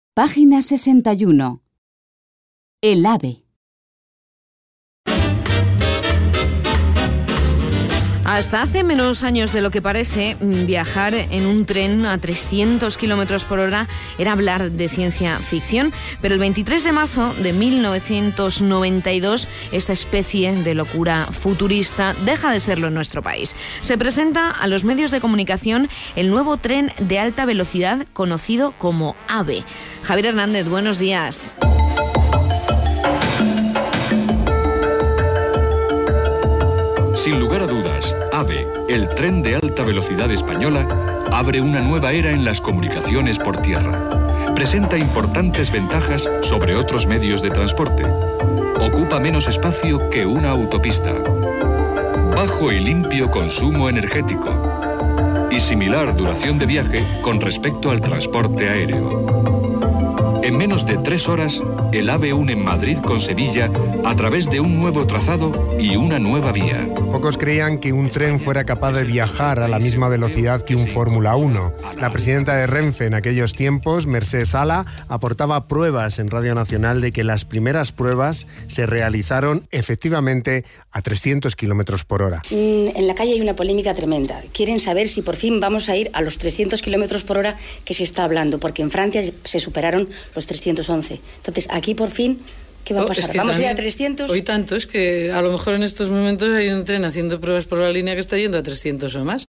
Página 61. El AVE. Hasta hace menos años de lo que parece, viajar en un tren a 300 km por hora era hablar de ciencia ficción, pero el 23 de marzo de 1992 esta especie de locura futurista deja de serlo en nuestro país. Se presenta a los medios de comunicación el nuevo tren de alta velocidad conocido como AVE. Javier Hernández, buenos días. Sin lugar a dudas, AVE, el tren de alta velocidad española, abre una nueva era en las comunicaciones por tierra. Presenta importantes ventajas sobre otros medios de transporte. Ocupa menos espacio que una autopista. Bajo y limpio consumo energético. Y similar duración de viaje con respecto al transporte aéreo. En menos de 3 horas, el AVE une Madrid con Sevilla a través de un nuevo trazado y una nueva vía. Pocos creían que un tren fuera capaz de viajar a la misma velocidad que un Fórmula 1. La presidenta de Renfe en aquellos tiempos, Mercè Sala, aportaba pruebas en Radio Nacional de que las primeras pruebas se realizaron efectivamente a 300 kilómetros por hora. En la calle hay una polémica tremenda. Quieren saber si por fin vamos a ir a los 300 kilómetros por hora que se está hablando, porque en Francia se superaron los 311. Entonces, aquí por fin, ¿qué va a pasar? ¿Vamos a ir a 300? Hoy tanto, es que a lo mejor en estos momentos hay un tren haciendo pruebas por la línea que está yendo a 300 o más.